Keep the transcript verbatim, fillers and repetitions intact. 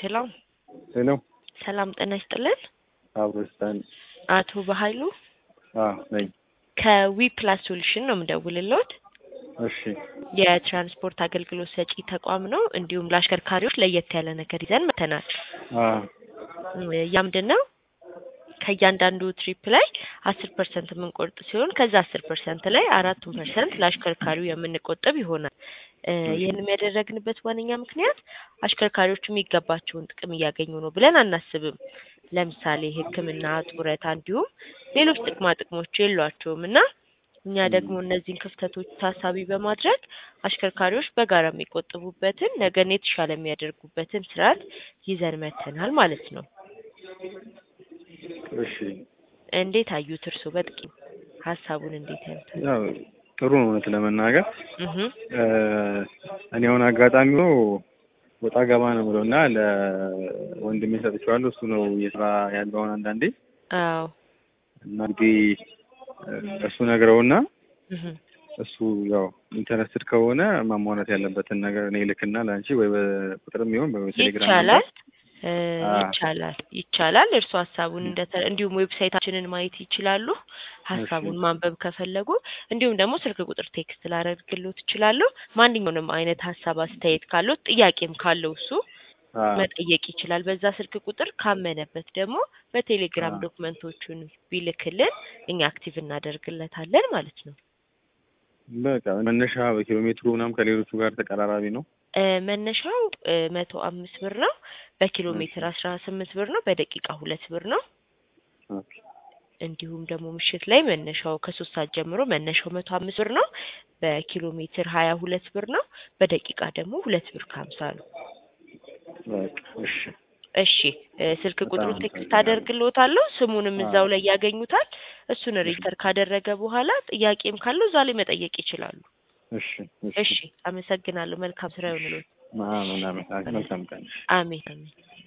ሄሎ ሄሎ ሰላም ጤና ይስጥልን። አብሮስታን አቶ በኃይሉ አዎ ነኝ። ከዊ ፕላስ ሶሉሽን ነው የምደውልልዎት። እሺ የትራንስፖርት አገልግሎት ሰጪ ተቋም ነው። እንዲሁም ለአሽከርካሪዎች ለየት ያለ ነገር ይዘን መተናል። አዎ ያ ምንድነው? ከእያንዳንዱ ትሪፕ ላይ አስር ፐርሰንት የምንቆርጥ ሲሆን ከዛ አስር ፐርሰንት ላይ አራቱን ፐርሰንት ለአሽከርካሪው የምንቆጥብ ይሆናል። ይህንን ያደረግንበት ዋነኛ ምክንያት አሽከርካሪዎቹ የሚገባቸውን ጥቅም እያገኙ ነው ብለን አናስብም። ለምሳሌ ሕክምና፣ ጡረታ እንዲሁም ሌሎች ጥቅማ ጥቅሞች የሏቸውም እና እኛ ደግሞ እነዚህን ክፍተቶች ታሳቢ በማድረግ አሽከርካሪዎች በጋራ የሚቆጥቡበትን ነገን የተሻለ የሚያደርጉበትን ስርዓት ይዘን መተናል ማለት ነው። እሺ እንዴት አዩት እርሶ? በጥቂት ሀሳቡን እንዴት ያዩት? ያው ጥሩ ነው እውነት ለመናገር እህ እኔ አሁን አጋጣሚ ነው ወጣ ገባ ነው ብለውና ለወንድሜ ሰጥቼዋለሁ። እሱ ነው እየሰራ ያለውን አንዳንዴ አዎ እና እንግዲህ እሱ ነግረውና እህ እሱ ያው ኢንተረስትድ ከሆነ ማሟላት ያለበትን ነገር እኔ ልክና ላንቺ ወይ በቁጥርም ይሁን በቴሌግራም ይቻላል ይቻላል ይቻላል። እርሱ ሀሳቡን እንደ እንዲሁም ዌብሳይታችንን ማየት ይችላሉ። ሀሳቡን ማንበብ ከፈለጉ እንዲሁም ደግሞ ስልክ ቁጥር ቴክስት ላደርግልዎት ይችላሉ። ማንኛውንም አይነት ሀሳብ አስተያየት ካለው ጥያቄም ካለው እሱ መጠየቅ ይችላል። በዛ ስልክ ቁጥር ካመነበት ደግሞ በቴሌግራም ዶክመንቶቹን ቢልክልን እኛ አክቲቭ እናደርግለታለን ማለት ነው። በቃ መነሻ በኪሎ ሜትሩ ምናምን ከሌሎቹ ጋር ተቀራራቢ ነው። መነሻው መቶ አምስት ብር ነው። በኪሎ ሜትር አስራ ስምንት ብር ነው። በደቂቃ ሁለት ብር ነው። ኦኬ እንዲሁም ደግሞ ምሽት ላይ መነሻው ከሶስት ሰዓት ጀምሮ መነሻው መቶ አምስት ብር ነው። በኪሎ ሜትር ሀያ ሁለት ብር ነው። በደቂቃ ደግሞ ሁለት ብር ከሀምሳ ነው። በቃ እሺ እሺ ስልክ ቁጥሩን ቴክስት አደርግልዎታለሁ። ስሙንም እዛው ላይ ያገኙታል። እሱን ሬጅስተር ካደረገ በኋላ ጥያቄም ካለው እዛው ላይ መጠየቅ ይችላሉ። እሺ እሺ አመሰግናለሁ። መልካም ስራ ይሁንልዎት። ማማ ማማ መልካም ቀን። አሜን አሜን።